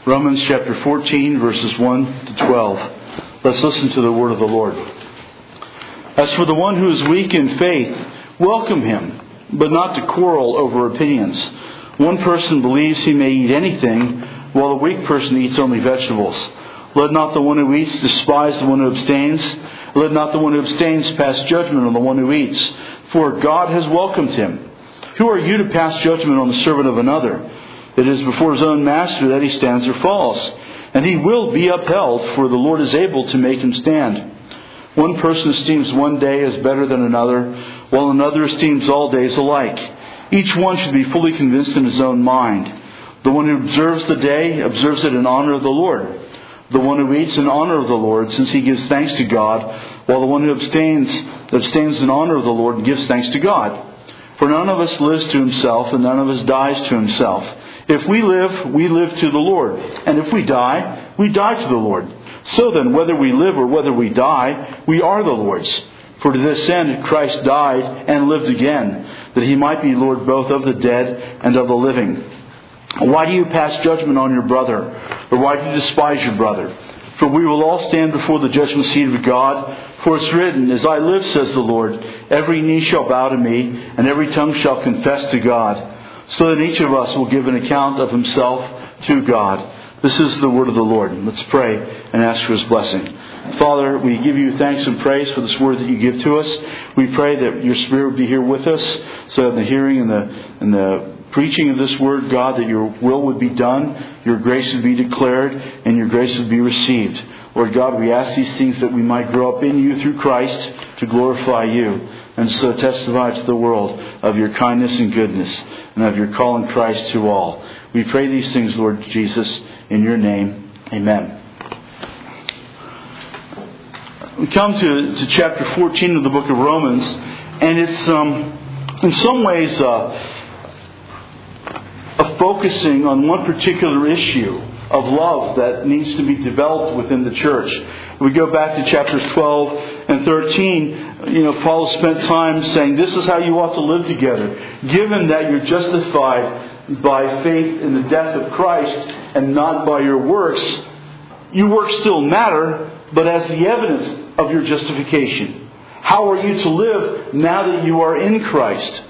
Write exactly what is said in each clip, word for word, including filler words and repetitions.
Romans chapter fourteen, verses one to twelve. Let's listen to the word of the Lord. As for the one who is weak in faith, welcome him, but not to quarrel over opinions. One person believes he may eat anything, while a weak person eats only vegetables. Let not the one who eats despise the one who abstains. Let not the one who abstains pass judgment on the one who eats, for God has welcomed him. Who are you to pass judgment on the servant of another? It is before his own master that he stands or falls, and he will be upheld, for the Lord is able to make him stand. One person esteems one day as better than another, while another esteems all days alike. Each one should be fully convinced in his own mind. The one who observes the day observes it in honor of the Lord. The one who eats in honor of the Lord, since he gives thanks to God, while the one who abstains abstains in honor of the Lord and gives thanks to God. For none of us lives to himself, and none of us dies to himself. If we live, we live to the Lord. And if we die, we die to the Lord. So then, whether we live or whether we die, we are the Lord's. For to this end Christ died and lived again, that he might be Lord both of the dead and of the living. Why do you pass judgment on your brother? Or why do you despise your brother? For we will all stand before the judgment seat of God. For it's written, As I live, says the Lord, every knee shall bow to me, and every tongue shall confess to God. So that each of us will give an account of himself to God. This is the word of the Lord. Let's pray and ask for his blessing. Father, we give you thanks and praise for this word that you give to us. We pray that your Spirit would be here with us, so in the hearing and the, and the preaching of this word, God, that your will would be done, your grace would be declared, and your grace would be received. Lord God, we ask these things that we might grow up in you through Christ to glorify you, and so testify to the world of your kindness and goodness, and of your call in Christ to all. We pray these things, Lord Jesus, in your name. Amen. We come to, to chapter fourteen of the book of Romans, and it's um, in some ways uh, a focusing on one particular issue of love that needs to be developed within the church. We go back to chapters twelve and thirteen. You know, Paul spent time saying this is how you ought to live together. Given that you're justified by faith in the death of Christ and not by your works, your works still matter, but as the evidence of your justification. How are you to live now that you are in Christ?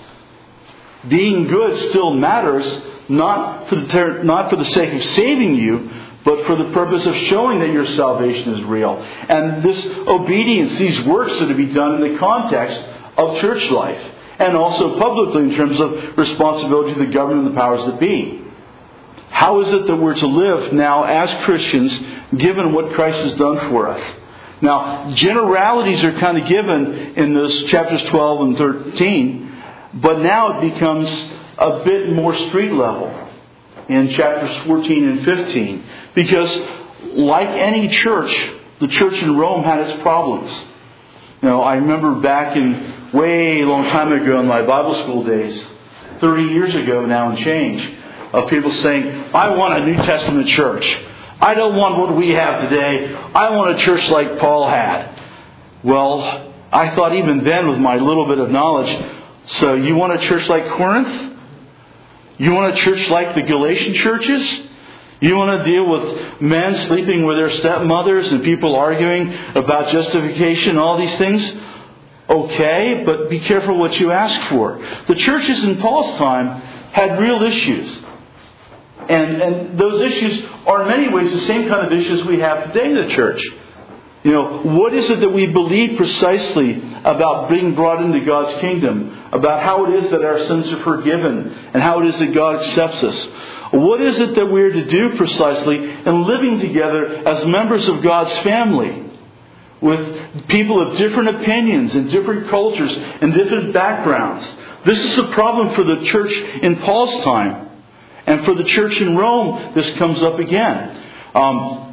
Being good still matters, not for the ter- not for the sake of saving you, but for the purpose of showing that your salvation is real. And this obedience, these works are to be done in the context of church life, and also publicly in terms of responsibility to the government and the powers that be. How is it that we're to live now as Christians, given what Christ has done for us? Now, generalities are kind of given in those chapters twelve and thirteen, but now it becomes a bit more street level in chapters fourteen and fifteen. Because like any church, the church in Rome had its problems. You know, I remember back in way long time ago in my Bible school days, thirty years ago now and change, of people saying, I want a New Testament church. I don't want what we have today. I want a church like Paul had. Well, I thought even then with my little bit of knowledge, so you want a church like Corinth? You want a church like the Galatian churches? You want to deal with men sleeping with their stepmothers and people arguing about justification, all these things? Okay, but be careful what you ask for. The churches in Paul's time had real issues. And, and those issues are in many ways the same kind of issues we have today in the church. You know, what is it that we believe precisely about being brought into God's kingdom? About how it is that our sins are forgiven and how it is that God accepts us? What is it that we're to do precisely in living together as members of God's family with people of different opinions and different cultures and different backgrounds? This is a problem for the church in Paul's time. And for the church in Rome, this comes up again. Um,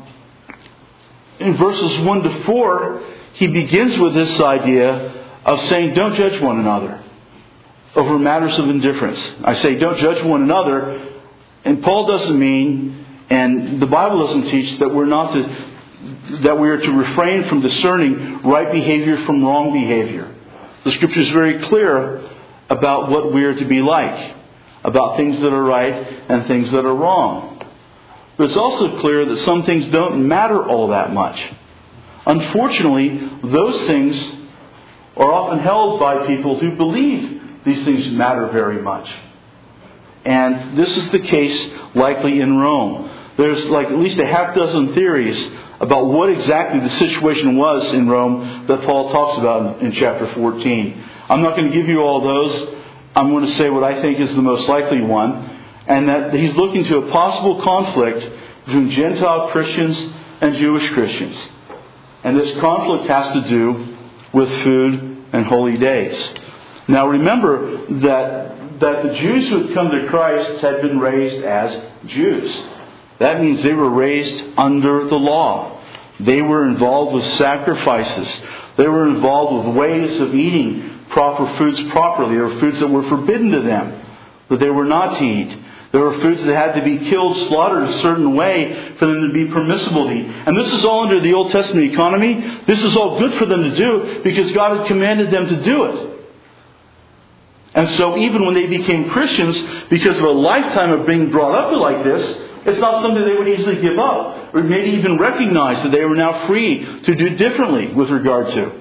in verses one to four, he begins with this idea of saying, don't judge one another over matters of indifference. I say, don't judge one another. And Paul doesn't mean, and the Bible doesn't teach, that we're not to, that we are to refrain from discerning right behavior from wrong behavior. The Scripture is very clear about what we are to be like, about things that are right and things that are wrong. But it's also clear that some things don't matter all that much. Unfortunately, those things are often held by people who believe these things matter very much. And this is the case likely in Rome. There's like at least a half dozen theories about what exactly the situation was in Rome that Paul talks about in chapter fourteen. I'm not going to give you all those. I'm going to say what I think is the most likely one. And that he's looking to a possible conflict between Gentile Christians and Jewish Christians. And this conflict has to do with food and holy days. Now remember that, that the Jews who had come to Christ had been raised as Jews. That means they were raised under the law. They were involved with sacrifices. They were involved with ways of eating proper foods properly. There were foods that were forbidden to them, that they were not to eat. There were foods that had to be killed, slaughtered a certain way for them to be permissible to eat. And this is all under the Old Testament economy. This is all good for them to do because God had commanded them to do it. And so even when they became Christians, because of a lifetime of being brought up like this, it's not something they would easily give up, or maybe even recognize that they were now free to do differently with regard to.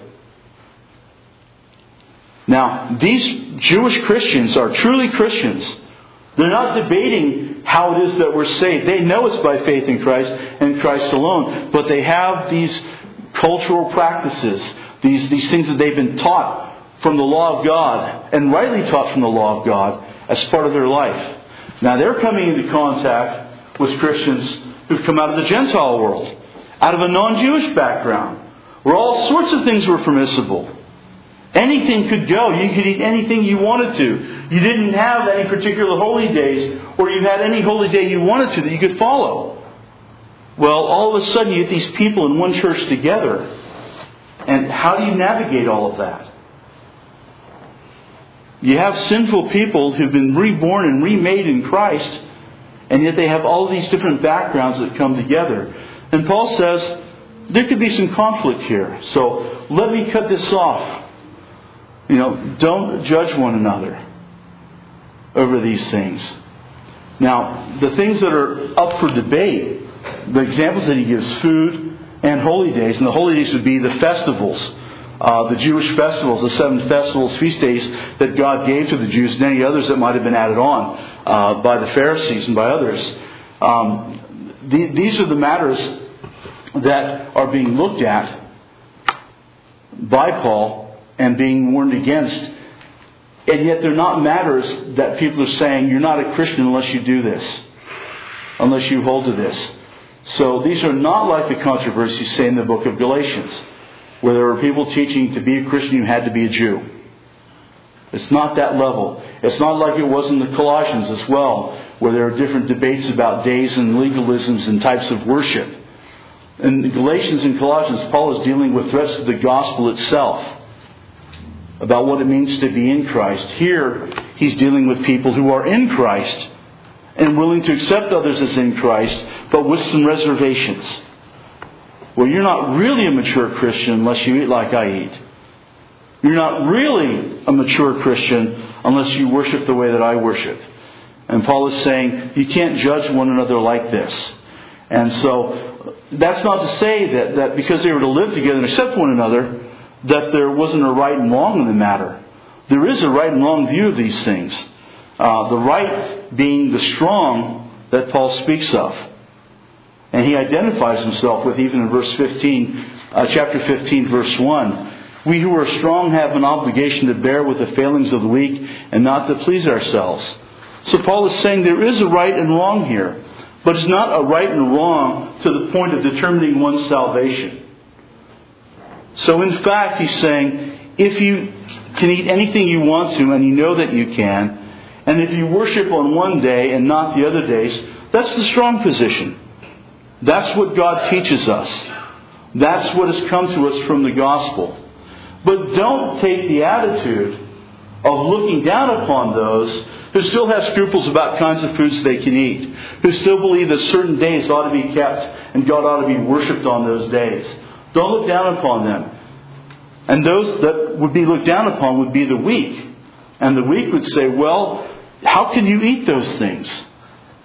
Now, these Jewish Christians are truly Christians. They're not debating how it is that we're saved. They know it's by faith in Christ and Christ alone. But they have these cultural practices, these, these things that they've been taught from the law of God, and rightly taught from the law of God, as part of their life. Now they're coming into contact with Christians who've come out of the Gentile world, out of a non-Jewish background, where all sorts of things were permissible. Anything could go. You could eat anything you wanted to. You didn't have any particular holy days, or you had any holy day you wanted to that you could follow. Well, all of a sudden you get these people in one church together. And how do you navigate all of that? You have sinful people who've been reborn and remade in Christ, and yet they have all these different backgrounds that come together. And Paul says there could be some conflict here. So let me cut this off. You know, don't judge one another over these things. Now, the things that are up for debate, the examples that he gives, food and holy days. And the holy days would be the festivals, uh, the Jewish festivals, the seven festivals, feast days that God gave to the Jews, and any others that might have been added on uh, by the Pharisees and by others. Um, the, these are the matters that are being looked at by Paul and being warned against. And yet they're not matters that people are saying, you're not a Christian unless you do this, unless you hold to this. So these are not like the controversies, say, in the book of Galatians, where there were people teaching to be a Christian you had to be a Jew. It's not that level. It's not like it was in the Colossians as well, where there are different debates about days and legalisms and types of worship. In the Galatians and Colossians, Paul is dealing with threats to the gospel itself, about what it means to be in Christ. Here, he's dealing with people who are in Christ and willing to accept others as in Christ, but with some reservations. Well, you're not really a mature Christian unless you eat like I eat. You're not really a mature Christian unless you worship the way that I worship. And Paul is saying, you can't judge one another like this. And so, that's not to say that, that because they were to live together and accept one another, that there wasn't a right and wrong in the matter. There is a right and wrong view of these things. Uh, the right being the strong that Paul speaks of. And he identifies himself with, even in verse fifteen, uh, chapter fifteen, verse one. We who are strong have an obligation to bear with the failings of the weak and not to please ourselves. So Paul is saying there is a right and wrong here. But it's not a right and wrong to the point of determining one's salvation. So in fact, he's saying, if you can eat anything you want to, and you know that you can, and if you worship on one day and not the other days, that's the strong position. That's what God teaches us. That's what has come to us from the gospel. But don't take the attitude of looking down upon those who still have scruples about kinds of foods they can eat, who still believe that certain days ought to be kept and God ought to be worshipped on those days. Don't look down upon them. And those that would be looked down upon would be the weak. And the weak would say, well, how can you eat those things?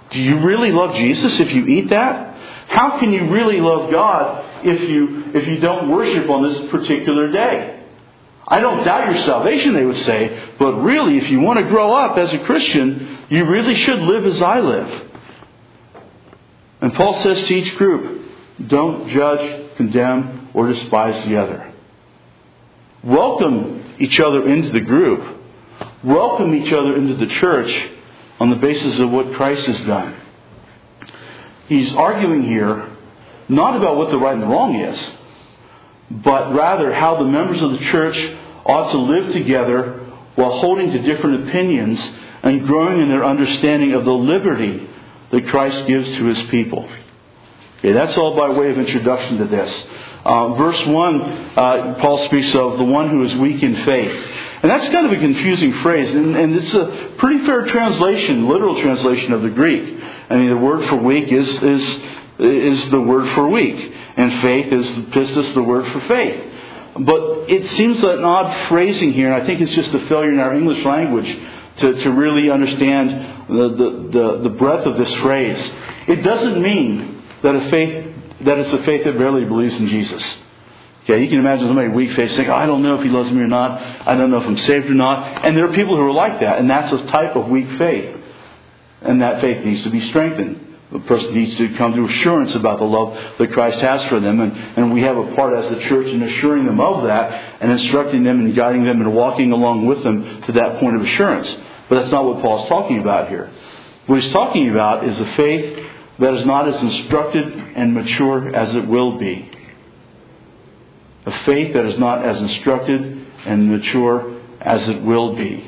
Do you really love Jesus if you eat that? How can you really love God if you if you don't worship on this particular day? I don't doubt your salvation, they would say, but really, if you want to grow up as a Christian, you really should live as I live. And Paul says to each group, don't judge, condemn, or despise the other. Welcome each other into the group. Welcome each other into the church on the basis of what Christ has done. He's arguing here not about what the right and the wrong is, but rather how the members of the church ought to live together while holding to different opinions and growing in their understanding of the liberty that Christ gives to His people. Okay, that's all by way of introduction to this. Uh, verse one, uh, Paul speaks of the one who is weak in faith. And that's kind of a confusing phrase, and, and it's a pretty fair translation, literal translation of the Greek. I mean, the word for weak is is is the word for weak, and faith is pistis, the word for faith. But it seems like an odd phrasing here, and I think it's just a failure in our English language to, to really understand the, the, the, the breadth of this phrase. It doesn't mean that a faith that it's a faith that barely believes in Jesus. Okay, you can imagine somebody weak faith saying, oh, I don't know if He loves me or not. I don't know if I'm saved or not. And there are people who are like that, and that's a type of weak faith. And that faith needs to be strengthened. The person needs to come to assurance about the love that Christ has for them. And, and we have a part as the church in assuring them of that and instructing them and guiding them and walking along with them to that point of assurance. But that's not what Paul's talking about here. What he's talking about is a faith that is not as instructed and mature as it will be. A faith that is not as instructed and mature as it will be.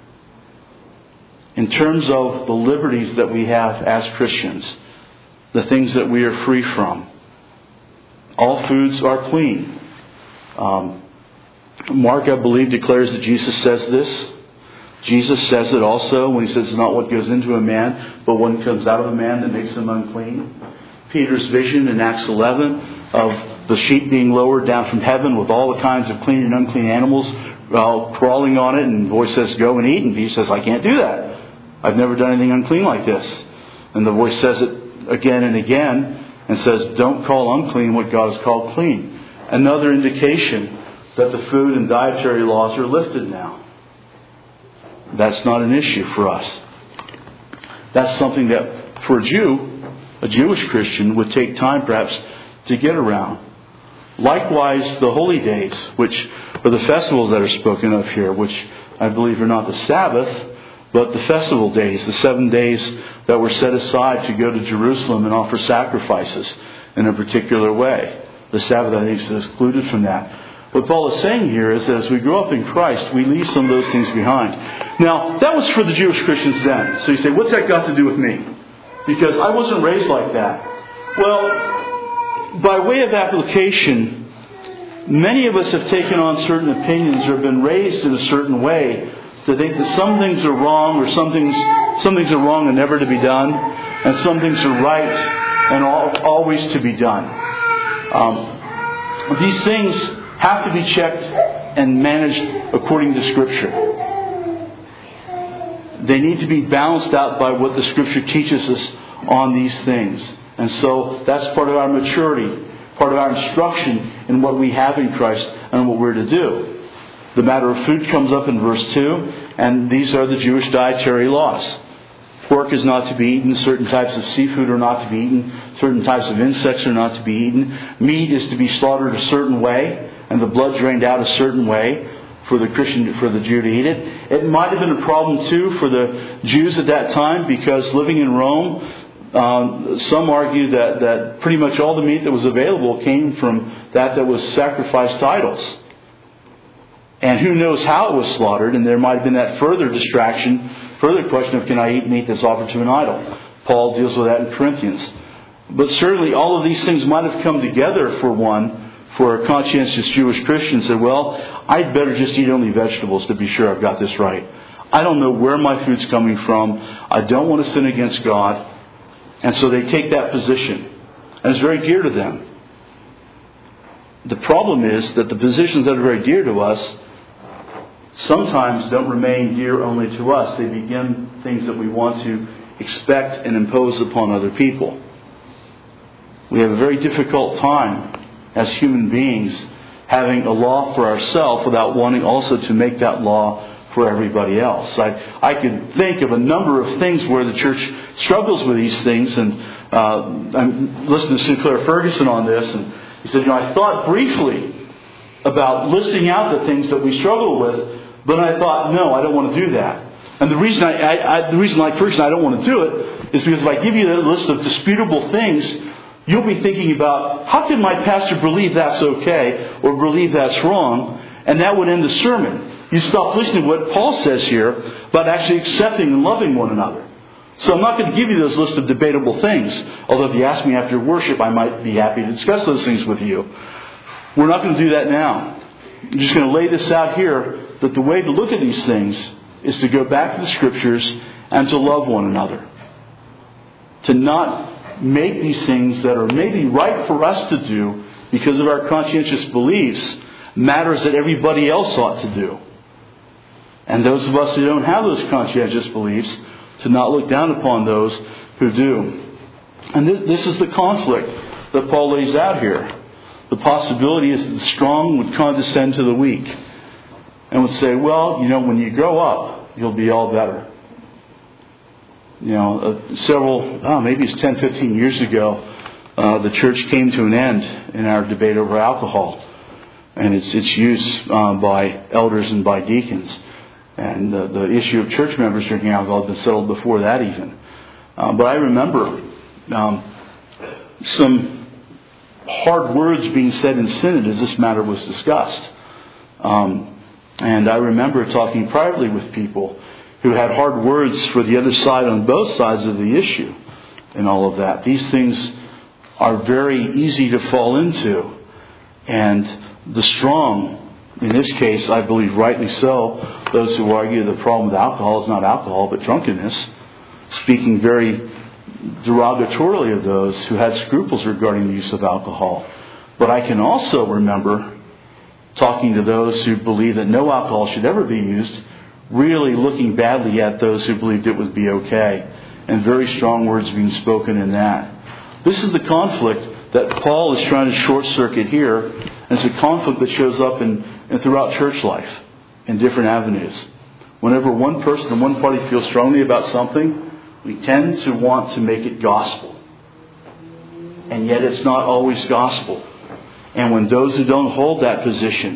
In terms of the liberties that we have as Christians, the things that we are free from, all foods are clean. Um, Mark, I believe, declares that Jesus says this. Jesus says it also when He says it's not what goes into a man, but what comes out of a man that makes him unclean. Peter's vision in Acts eleven of the sheep being lowered down from heaven with all the kinds of clean and unclean animals uh, crawling on it, and the voice says, go and eat. And He says, I can't do that. I've never done anything unclean like this. And the voice says it again and again and says, don't call unclean what God has called clean. Another indication that the food and dietary laws are lifted now. That's not an issue for us. That's something that for a Jew, a Jewish Christian, would take time perhaps to get around. Likewise, the holy days, which are the festivals that are spoken of here, which I believe are not the Sabbath, but the festival days, the seven days that were set aside to go to Jerusalem and offer sacrifices in a particular way. The Sabbath, I think, is excluded from that. What Paul is saying here is that as we grow up in Christ, we leave some of those things behind. Now, that was for the Jewish Christians then. So you say, what's that got to do with me? Because I wasn't raised like that. Well, by way of application, many of us have taken on certain opinions or have been raised in a certain way to think that some things are wrong or some things, some things are wrong and never to be done, and some things are right and all, always to be done. Um, these things have to be checked and managed according to Scripture. They need to be balanced out by what the Scripture teaches us on these things. And so that's part of our maturity, part of our instruction in what we have in Christ and what we're to do. The matter of food comes up in verse two, and these are the Jewish dietary laws. Pork is not to be eaten, certain types of seafood are not to be eaten, certain types of insects are not to be eaten. Meat is to be slaughtered a certain way, and the blood drained out a certain way for the Christian, for the Jew to eat it. It might have been a problem too for the Jews at that time, because living in Rome, um, some argue that, that pretty much all the meat that was available came from that that was sacrificed to idols. And who knows how it was slaughtered, and there might have been that further distraction, further question of, can I eat meat that's offered to an idol? Paul deals with that in Corinthians. But certainly all of these things might have come together for one, for a conscientious Jewish Christian, said, well, I'd better just eat only vegetables to be sure I've got this right. I don't know where my food's coming from. I don't want to sin against God. And so they take that position. And it's very dear to them. The problem is that the positions that are very dear to us sometimes don't remain dear only to us. They begin things that we want to expect and impose upon other people. We have a very difficult time as human beings having a law for ourselves without wanting also to make that law for everybody else. I, I could think of a number of things where the church struggles with these things, and uh, I'm listening to Sinclair Ferguson on this, and he said, you know, I thought briefly about listing out the things that we struggle with, but I thought, no, I don't want to do that. And the reason I, I, I the reason, like Ferguson, I don't want to do it is because if I give you that list of disputable things, you'll be thinking about, how can my pastor believe that's okay or believe that's wrong? And that would end the sermon. You stop listening to what Paul says here about actually accepting and loving one another. So I'm not going to give you those list of debatable things. Although if you ask me after worship, I might be happy to discuss those things with you. We're not going to do that now. I'm just going to lay this out here, that the way to look at these things is to go back to the Scriptures and to love one another. To not make these things that are maybe right for us to do because of our conscientious beliefs matters that everybody else ought to do. And those of us who don't have those conscientious beliefs, to not look down upon those who do. And this, this is the conflict that Paul lays out here. The possibility is that the strong would condescend to the weak and would say, well, you know, when you grow up, you'll be all better. You know, uh, several, oh, maybe it's ten, fifteen years ago, uh, the church came to an end in our debate over alcohol and its, its use uh, by elders and by deacons. And uh, the issue of church members drinking alcohol had been settled before that even. Uh, but I remember um, some hard words being said in synod as this matter was discussed. Um, and I remember talking privately with people who had hard words for the other side on both sides of the issue and all of that. These things are very easy to fall into. And the strong, in this case, I believe rightly so, those who argue the problem with alcohol is not alcohol but drunkenness, speaking very derogatorily of those who had scruples regarding the use of alcohol. But I can also remember talking to those who believe that no alcohol should ever be used, really looking badly at those who believed it would be okay, and very strong words being spoken in that. This is the conflict that Paul is trying to short circuit here, and it's a conflict that shows up in, in throughout church life in different avenues. Whenever one person and one party feels strongly about something, we tend to want to make it gospel. And yet it's not always gospel. And when those who don't hold that position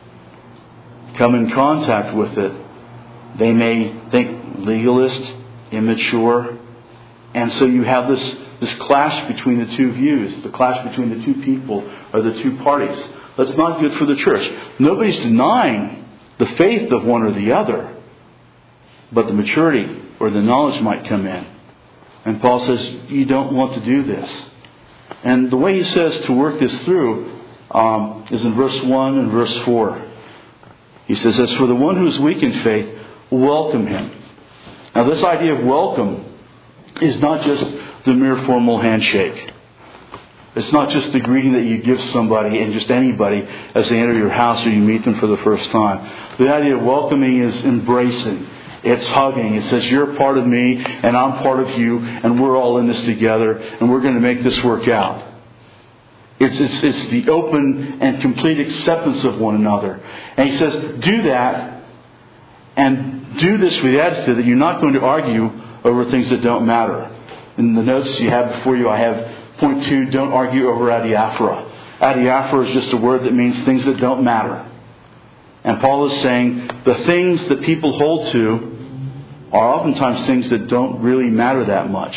come in contact with it, they may think legalist, immature. And so you have this, this clash between the two views, the clash between the two people or the two parties. That's not good for the church. Nobody's denying the faith of one or the other, but the maturity or the knowledge might come in. And Paul says, you don't want to do this. And the way he says to work this through um, is in verse one and verse four. He says, as for the one who is weak in faith, welcome him. Now this idea of welcome is not just the mere formal handshake. It's not just the greeting that you give somebody and just anybody as they enter your house or you meet them for the first time. The idea of welcoming is embracing. It's hugging. It says, you're part of me and I'm part of you and we're all in this together and we're going to make this work out. It's, it's, it's the open and complete acceptance of one another. And he says, do that and do this with the attitude that you're not going to argue over things that don't matter. In the notes you have before you, I have point two, don't argue over adiaphora. Adiaphora is just a word that means things that don't matter. And Paul is saying the things that people hold to are oftentimes things that don't really matter that much.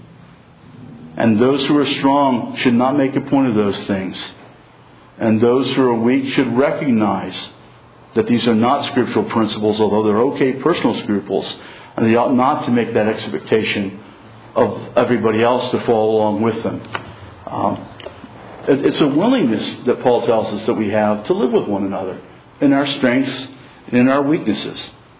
And those who are strong should not make a point of those things. And those who are weak should recognize that these are not scriptural principles, although they're okay personal scruples. And they ought not to make that expectation of everybody else to follow along with them. Um, it, it's a willingness that Paul tells us that we have to live with one another in our strengths and in our weaknesses.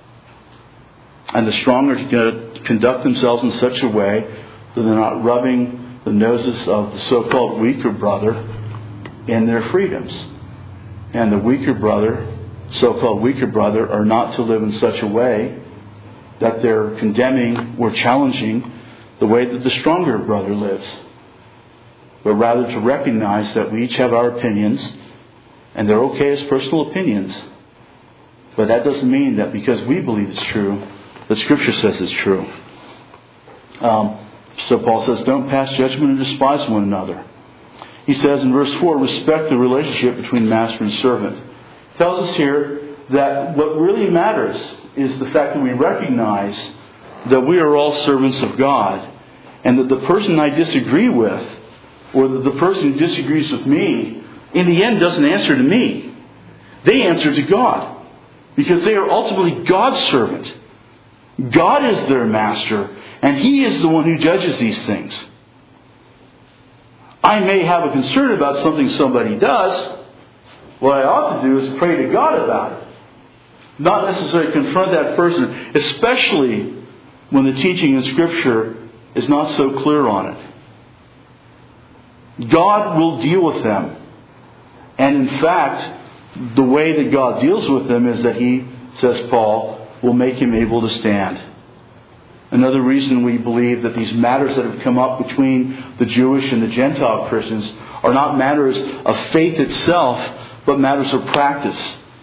And the strong are to conduct themselves in such a way that they're not rubbing the noses of the so-called weaker brother in their freedoms. And the weaker brother, so-called weaker brother, are not to live in such a way that they're condemning or challenging the way that the stronger brother lives, but rather to recognize that we each have our opinions, and they're okay as personal opinions. But that doesn't mean that because we believe it's true, that Scripture says it's true. Um, so Paul says, don't pass judgment and despise one another. He says in verse four, respect the relationship between master and servant. He tells us here that what really matters is the fact that we recognize that we are all servants of God, and that the person I disagree with, or that the person who disagrees with me, in the end doesn't answer to me. They answer to God. Because they are ultimately God's servant. God is their master, and He is the one who judges these things. I may have a concern about something somebody does. What I ought to do is pray to God about it. Not necessarily confront that person, especially when the teaching in Scripture is not so clear on it. God will deal with them. And in fact, the way that God deals with them is that He, says Paul, will make him able to stand. Another reason we believe that these matters that have come up between the Jewish and the Gentile Christians are not matters of faith itself, but matters of practice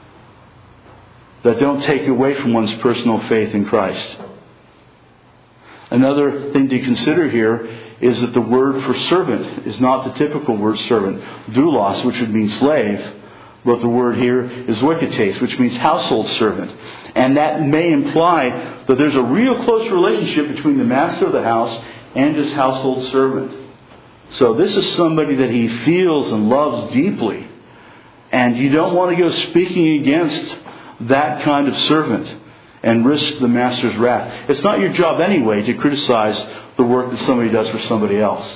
that don't take away from one's personal faith in Christ. Another thing to consider here is that the word for servant is not the typical word servant, doulos, which would mean slave, but the word here is oikotes, which means household servant. And that may imply that there's a real close relationship between the master of the house and his household servant. So this is somebody that he feels and loves deeply. And you don't want to go speaking against that kind of servant and risk the master's wrath. It's not your job anyway to criticize the work that somebody does for somebody else.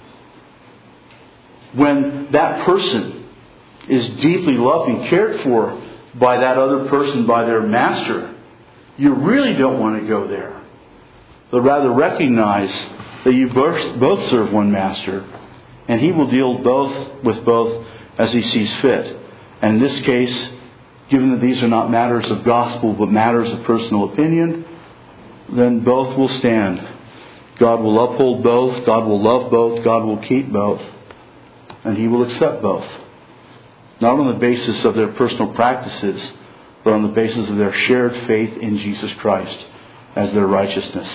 When that person is deeply loved and cared for by that other person, by their master, you really don't want to go there. But rather recognize that you both serve one master, and He will deal both with both as He sees fit. And in this case, given that these are not matters of gospel but matters of personal opinion, then both will stand. God will uphold both, God will love both, God will keep both, and He will accept both. Not on the basis of their personal practices, but on the basis of their shared faith in Jesus Christ as their righteousness.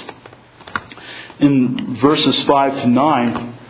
In verses five to nine,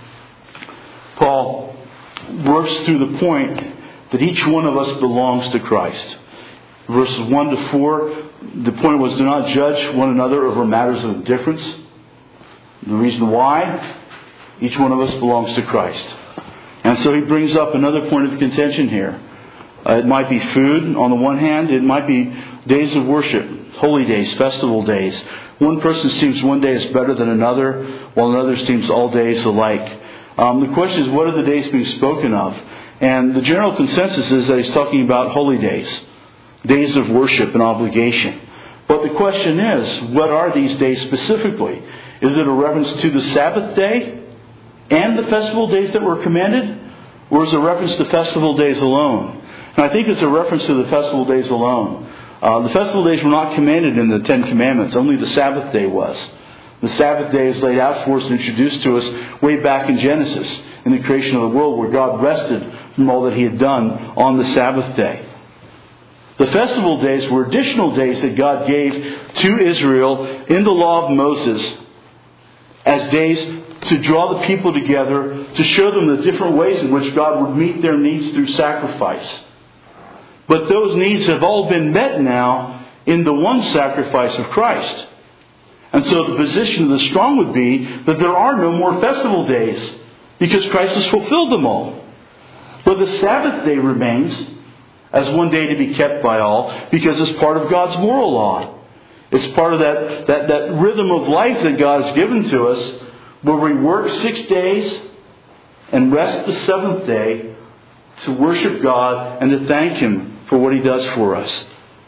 Paul works through the point that each one of us belongs to Christ. Verses one to four, the point was, do not judge one another over matters of difference. The reason why? Each one of us belongs to Christ. And so he brings up another point of contention here. Uh, it might be food on the one hand. It might be days of worship, holy days, festival days. One person esteems one day as better than another, while another esteems all days alike. Um, the question is, what are the days being spoken of? And the general consensus is that he's talking about holy days, days of worship and obligation. But the question is, what are these days specifically? Is it a reference to the Sabbath day and the festival days that were commanded? Or is it a reference to festival days alone? And I think it's a reference to the festival days alone. Uh, the festival days were not commanded in the Ten Commandments. Only the Sabbath day was. The Sabbath day is laid out for us and introduced to us way back in Genesis, in the creation of the world, where God rested from all that He had done on the Sabbath day. The festival days were additional days that God gave to Israel in the law of Moses as days to draw the people together, to show them the different ways in which God would meet their needs through sacrifice. But those needs have all been met now in the one sacrifice of Christ. And so the position of the strong would be that there are no more festival days, because Christ has fulfilled them all. But the Sabbath day remains as one day to be kept by all, because it's part of God's moral law. It's part of that, that, that rhythm of life that God has given to us, where we work six days and rest the seventh day to worship God and to thank Him for what He does for us.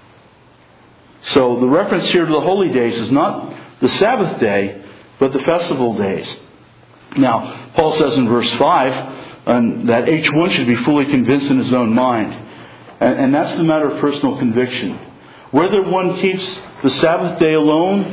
So the reference here to the holy days is not the Sabbath day, but the festival days. Now, Paul says in verse five um, that each one should be fully convinced in his own mind. And, and that's the matter of personal conviction. Whether one keeps the Sabbath day alone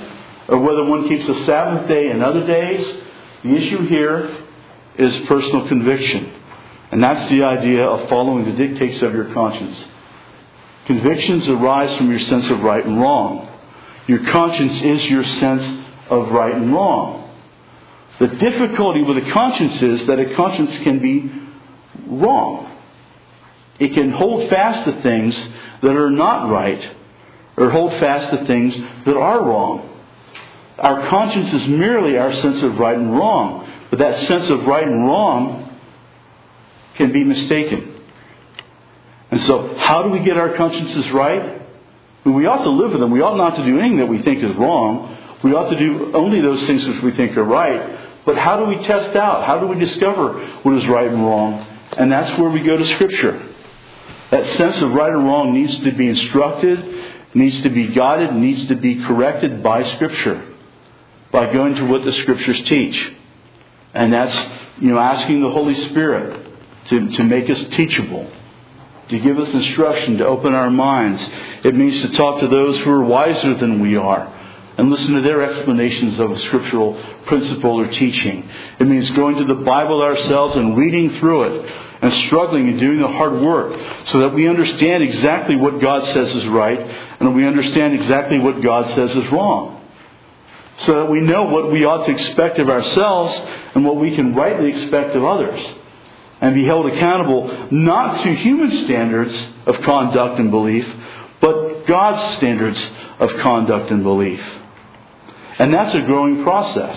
or whether one keeps the Sabbath day and other days. The issue here is personal conviction. And that's the idea of following the dictates of your conscience. Convictions arise from your sense of right and wrong. Your conscience is your sense of right and wrong. The difficulty with a conscience is that a conscience can be wrong. It can hold fast to things that are not right, or hold fast to things that are wrong. Our conscience is merely our sense of right and wrong. But that sense of right and wrong can be mistaken. And so, how do we get our consciences right? Well, we ought to live with them. We ought not to do anything that we think is wrong. We ought to do only those things which we think are right. But how do we test out? How do we discover what is right and wrong? And that's where we go to Scripture. That sense of right and wrong needs to be instructed, needs to be guided, needs to be corrected by Scripture, by going to what the Scriptures teach. And that's, you know, asking the Holy Spirit to, to make us teachable, to give us instruction, to open our minds. It means to talk to those who are wiser than we are and listen to their explanations of a scriptural principle or teaching. It means going to the Bible ourselves and reading through it and struggling and doing the hard work so that we understand exactly what God says is right and we understand exactly what God says is wrong. So that we know what we ought to expect of ourselves and what we can rightly expect of others. And be held accountable not to human standards of conduct and belief, but God's standards of conduct and belief. And that's a growing process.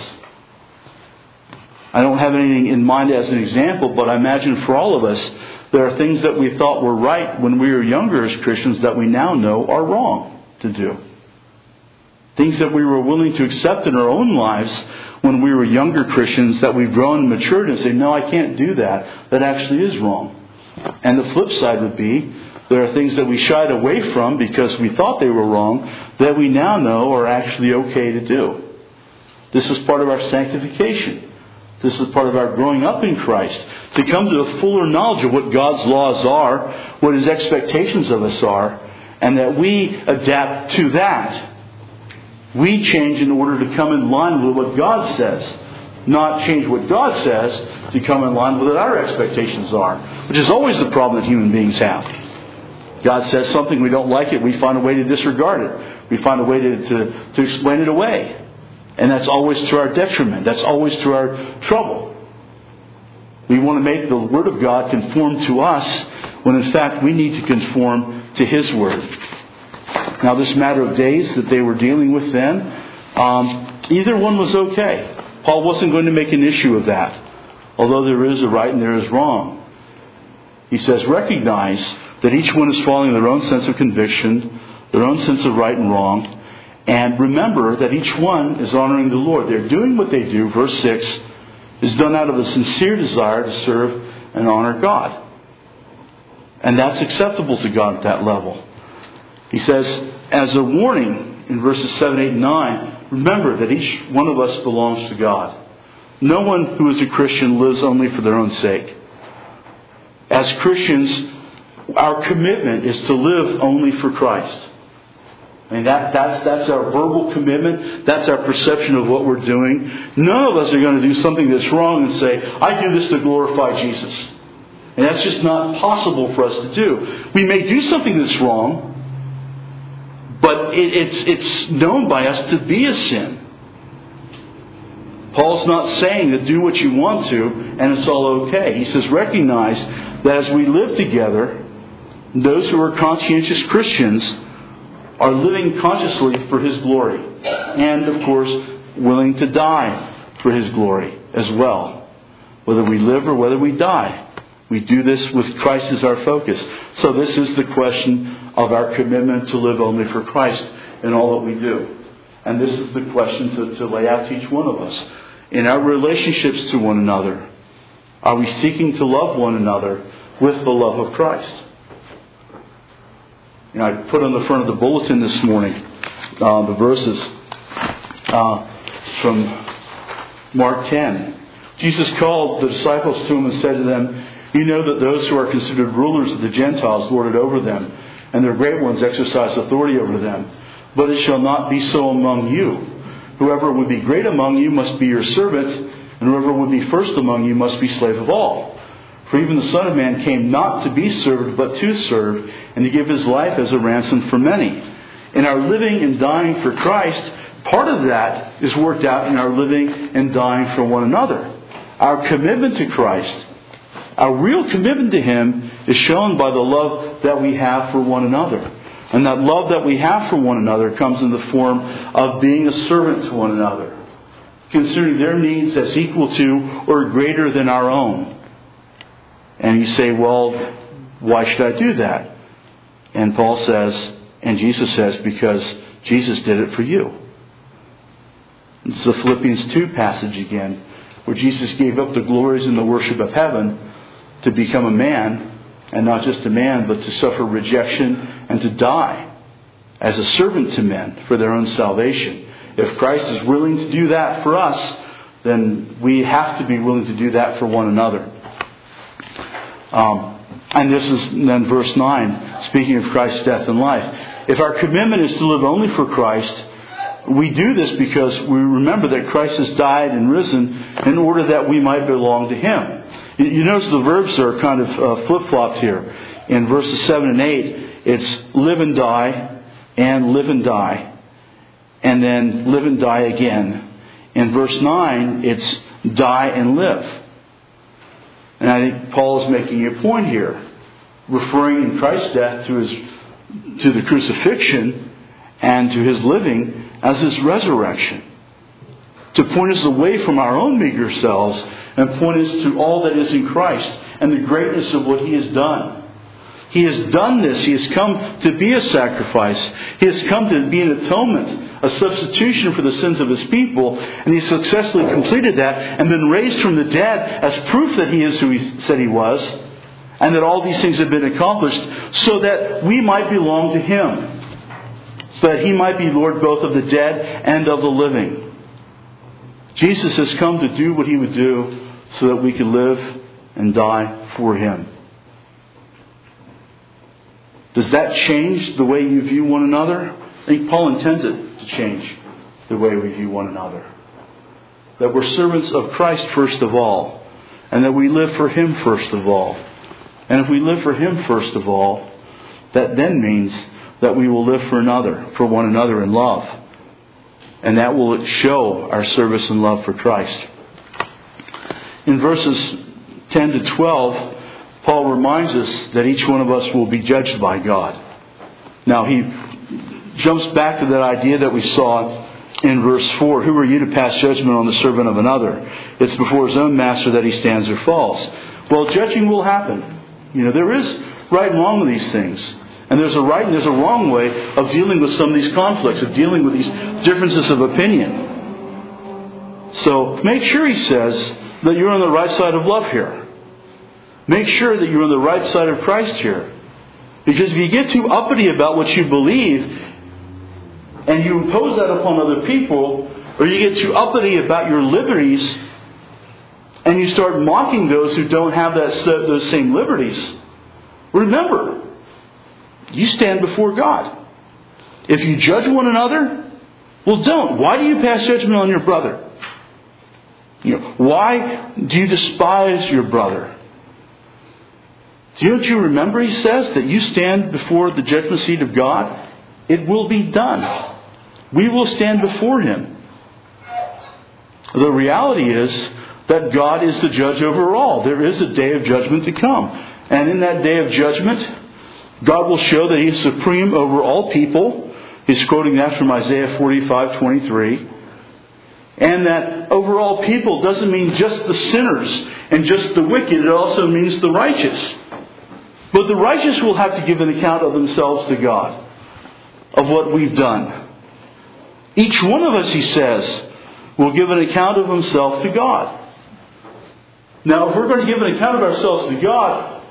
I don't have anything in mind as an example, but I imagine for all of us, there are things that we thought were right when we were younger as Christians that we now know are wrong to do. Things that we were willing to accept in our own lives when we were younger Christians that we've grown and matured and say, no, I can't do that. That actually is wrong. And the flip side would be, there are things that we shied away from because we thought they were wrong that we now know are actually okay to do. This is part of our sanctification. This is part of our growing up in Christ. To come to a fuller knowledge of what God's laws are, what His expectations of us are, and that we adapt to that. We change in order to come in line with what God says. Not change what God says to come in line with what our expectations are. Which is always the problem that human beings have. God says something, we don't like it, we find a way to disregard it. We find a way to, to, to explain it away. And that's always to our detriment. That's always to our trouble. We want to make the Word of God conform to us when in fact we need to conform to His Word. Now, this matter of days that they were dealing with then, um, either one was okay. Paul wasn't going to make an issue of that, although there is a right and there is wrong. He says, recognize that each one is following their own sense of conviction, their own sense of right and wrong, and remember that each one is honoring the Lord. They're doing what they do, verse six, is done out of a sincere desire to serve and honor God. And that's acceptable to God at that level. He says, as a warning in verses seven, eight, and nine, remember that each one of us belongs to God. No one who is a Christian lives only for their own sake. As Christians, our commitment is to live only for Christ. I mean, that, that's, that's our verbal commitment. That's our perception of what we're doing. None of us are going to do something that's wrong and say, I do this to glorify Jesus. And that's just not possible for us to do. We may do something that's wrong, but it, it's, it's known by us to be a sin. Paul's not saying that do what you want to and it's all okay. He says recognize that as we live together, those who are conscientious Christians are living consciously for His glory. And, of course, willing to die for His glory as well. Whether we live or whether we die. We do this with Christ as our focus. So this is the question of our commitment to live only for Christ in all that we do. And this is the question to, to lay out to each one of us. In our relationships to one another, are we seeking to love one another with the love of Christ? You know, I put on the front of the bulletin this morning uh, the verses uh, from Mark ten. Jesus called the disciples to Him and said to them, you know that those who are considered rulers of the Gentiles lord it over them, and their great ones exercise authority over them. But it shall not be so among you. whoever would be great among you must be your servant, and whoever would be first among you must be slave of all. For even the Son of Man came not to be served, but to serve, and to give his life as a ransom for many. In our living and dying for Christ, part of that is worked out in our living and dying for one another. Our commitment to Christ, our real commitment to Him, is shown by the love that we have for one another. And that love that we have for one another comes in the form of being a servant to one another, considering their needs as equal to or greater than our own. And you say, well, why should I do that? And Paul says, and Jesus says, because Jesus did it for you. It's the Philippians two passage again, where Jesus gave up the glories and the worship of heaven to become a man, and not just a man, but to suffer rejection and to die as a servant to men for their own salvation. If Christ is willing to do that for us, then we have to be willing to do that for one another. Um, and this is then verse nine, speaking of Christ's death and life. If our commitment is to live only for Christ, we do this because we remember that Christ has died and risen in order that we might belong to Him. You notice the verbs are kind of uh, flip-flopped here. In verses seven and eight, it's live and die and live and die, and then live and die again. In verse nine, it's die and live. And I think Paul is making a point here, referring in Christ's death to his to the crucifixion and to His living as His resurrection, to point us away from our own meager selves and point us to all that is in Christ and the greatness of what He has done. He has done this. He has come to be a sacrifice. He has come to be an atonement, a substitution for the sins of His people. And He successfully completed that and been raised from the dead as proof that He is who He said He was. And that all these things have been accomplished so that we might belong to Him. So that He might be Lord both of the dead and of the living. Jesus has come to do what He would do so that we could live and die for Him. Does that change the way you view one another? I think Paul intends it to change the way we view one another. That we're servants of Christ first of all, and that we live for Him first of all. And if we live for Him first of all, that then means that we will live for another, for one another in love. And that will show our service and love for Christ. In verses ten to twelve, Paul reminds us that each one of us will be judged by God. Now he jumps back to that idea that we saw in verse four. Who are you to pass judgment on the servant of another? It's before his own master that he stands or falls. Well, judging will happen. You know, there is right and wrong with these things. And there's a right and there's a wrong way of dealing with some of these conflicts, of dealing with these differences of opinion. So make sure, he says, that you're on the right side of love here. Make sure that you're on the right side of Christ here. Because if you get too uppity about what you believe and you impose that upon other people, or you get too uppity about your liberties and you start mocking those who don't have that those same liberties, remember, you stand before God. If you judge one another, well, don't. Why do you pass judgment on your brother? You know, why do you despise your brother? Don't you remember, he says, that you stand before the judgment seat of God? It will be done. We will stand before Him. The reality is that God is the judge over all. There is a day of judgment to come. And in that day of judgment, God will show that He is supreme over all people. He's quoting that from Isaiah forty-five twenty-three. And that over all people doesn't mean just the sinners and just the wicked. It also means the righteous. But the righteous will have to give an account of themselves to God, of what we've done. Each one of us, he says, will give an account of himself to God. Now, if we're going to give an account of ourselves to God,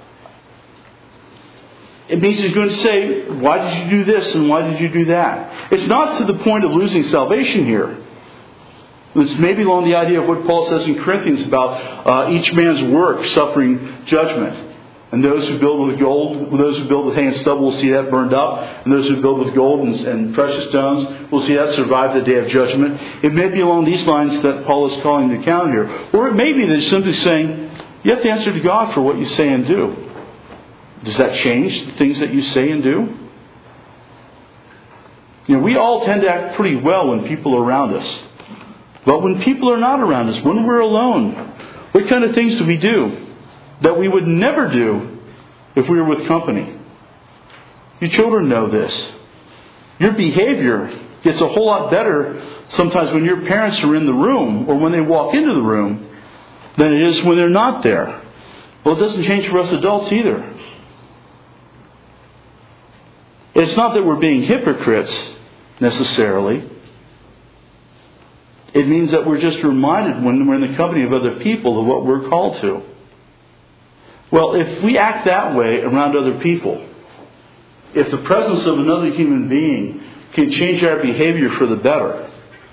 it means He's going to say, why did you do this and why did you do that? It's not to the point of losing salvation here. It's maybe along the idea of what Paul says in Corinthians about uh, each man's work suffering judgment. And those who build with gold, those who build with hay and stubble will see that burned up. And those who build with gold and, and precious stones will see that survive the day of judgment. It may be along these lines that Paul is calling to account here. Or it may be that he's simply saying, you have to answer to God for what you say and do. Does that change the things that you say and do? You know, we all tend to act pretty well when people are around us. But when people are not around us, when we're alone, what kind of things do we do that we would never do if we were with company? You children know this. Your behavior gets a whole lot better sometimes when your parents are in the room or when they walk into the room than it is when they're not there. Well, it doesn't change for us adults either. It's not that we're being hypocrites necessarily. It means that we're just reminded when we're in the company of other people of what we're called to. Well, if we act that way around other people, if the presence of another human being can change our behavior for the better,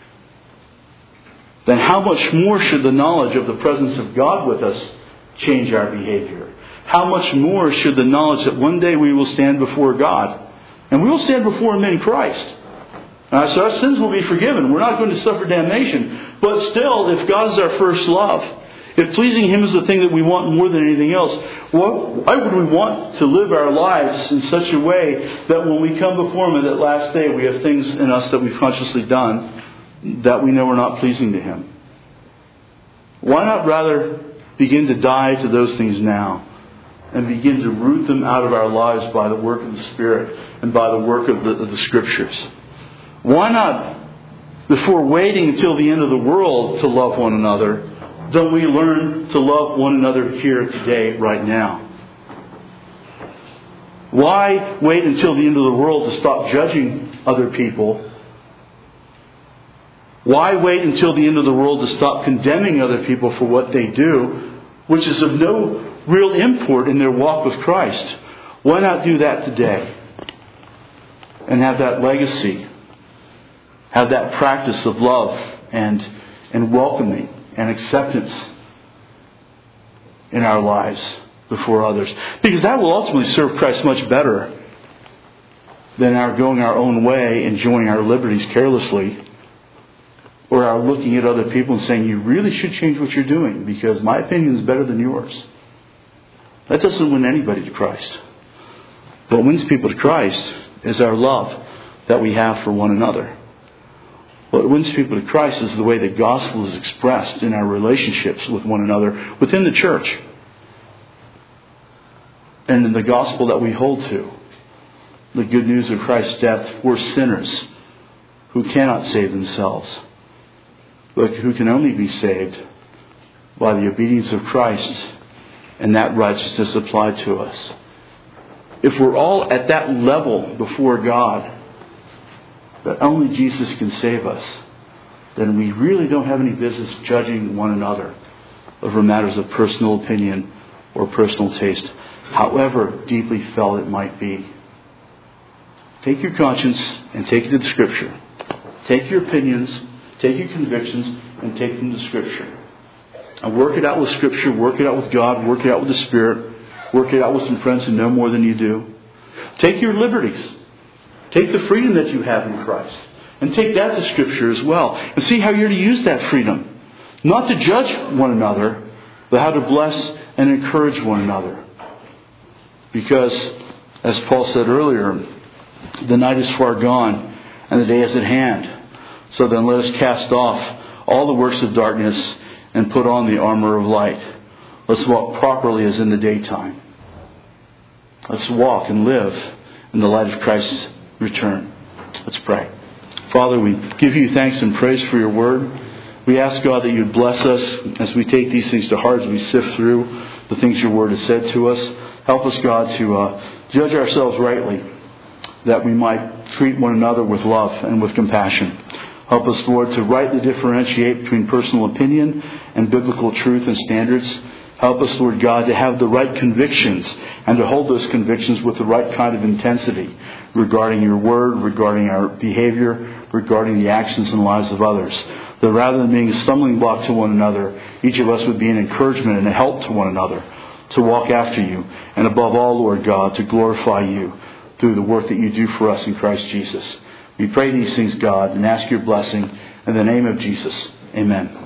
then how much more should the knowledge of the presence of God with us change our behavior? How much more should the knowledge that one day we will stand before God, and we will stand before Him in Christ. Uh, so our sins will be forgiven. We're not going to suffer damnation. But still, if God is our first love, if pleasing Him is the thing that we want more than anything else, why would we want to live our lives in such a way that when we come before Him on that last day, we have things in us that we've consciously done that we know are not pleasing to Him? Why not rather begin to die to those things now and begin to root them out of our lives by the work of the Spirit and by the work of the, of the Scriptures? Why not, before waiting until the end of the world to love one another, don't we learn to love one another here today, right now? Why wait until the end of the world to stop judging other people? Why wait until the end of the world to stop condemning other people for what they do, which is of no real import in their walk with Christ? Why not do that today? And have that legacy, have that practice of love and, and welcoming and acceptance in our lives before others. Because that will ultimately serve Christ much better than our going our own way, enjoying our liberties carelessly, or our looking at other people and saying, you really should change what you're doing because my opinion is better than yours. That doesn't win anybody to Christ. What wins people to Christ is our love that we have for one another. What wins people to Christ is the way the gospel is expressed in our relationships with one another within the church. And in the gospel that we hold to. The good news of Christ's death for sinners who cannot save themselves, but who can only be saved by the obedience of Christ and that righteousness applied to us. If we're all at that level before God, that only Jesus can save us, then we really don't have any business judging one another over matters of personal opinion or personal taste, however deeply felt it might be. Take your conscience and take it to the Scripture. Take your opinions, take your convictions, and take them to Scripture. And work it out with Scripture, work it out with God, work it out with the Spirit, work it out with some friends who know more than you do. Take your liberties. Take the freedom that you have in Christ and take that to Scripture as well. And see how you're to use that freedom. Not to judge one another, but how to bless and encourage one another. Because, as Paul said earlier, the night is far gone and the day is at hand. So then let us cast off all the works of darkness and put on the armor of light. Let's walk properly as in the daytime. Let's walk and live in the light of Christ's return. Let's pray. Father, we give you thanks and praise for your word. We ask, God, that you'd bless us as we take these things to heart, as we sift through the things your word has said to us. Help us, God, to uh, judge ourselves rightly, that we might treat one another with love and with compassion. Help us, Lord, to rightly differentiate between personal opinion and biblical truth and standards. Help us, Lord God, to have the right convictions and to hold those convictions with the right kind of intensity regarding your word, regarding our behavior, regarding the actions and lives of others. That rather than being a stumbling block to one another, each of us would be an encouragement and a help to one another. to walk after you. And above all, Lord God, to glorify you through the work that you do for us in Christ Jesus. We pray these things, God, and ask your blessing in the name of Jesus. Amen.